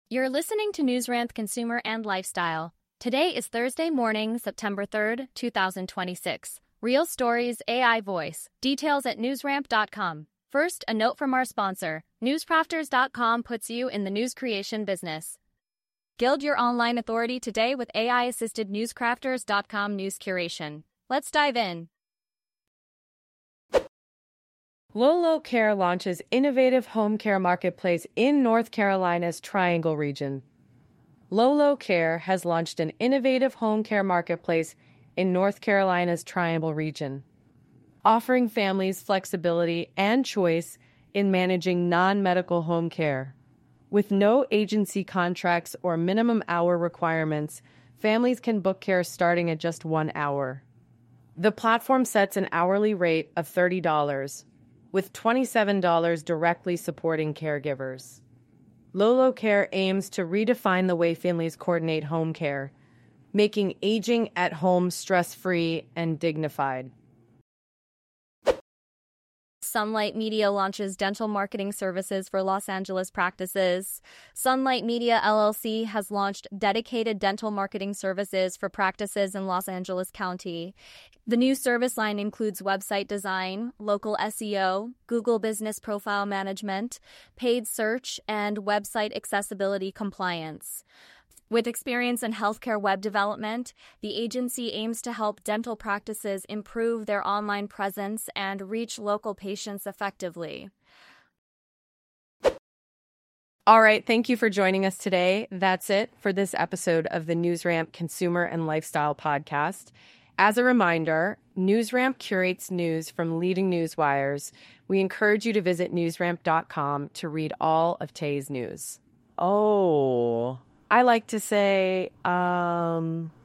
You're listening to Newsrant Consumer and Lifestyle. Today is Thursday morning, September 3rd, 2026. Real stories, AI voice. Details at newsramp.com. First, a note from our sponsor. Newscrafters.com puts you in the news creation business. Guild your online authority today with AI-assisted newscrafters.com news curation. Let's dive in. Lolo Care launches innovative home care marketplace in North Carolina's Triangle region. Lolo Care has launched an innovative home care marketplace in North Carolina's Triangle region, offering families flexibility and choice in managing non-medical home care. With no agency contracts or minimum hour requirements, families can book care starting at just 1 hour. The platform sets an hourly rate of $30, with $27 directly supporting caregivers. Lolo Care aims to redefine the way families coordinate home care, making aging at home stress-free and dignified. Sunlight Media launches dental marketing services for Los Angeles practices. Sunlight Media LLC has launched dedicated dental marketing services for practices in Los Angeles County. The new service line includes website design, local SEO, Google Business Profile Management, paid search, and website accessibility compliance. With experience in healthcare web development, the agency aims to help dental practices improve their online presence and reach local patients effectively. All right, thank you for joining us today. That's it for this episode of the NewsRamp Consumer and Lifestyle Podcast. As a reminder, NewsRamp curates news from leading news wires. We encourage you to visit newsramp.com to read all of today's news. I like to say,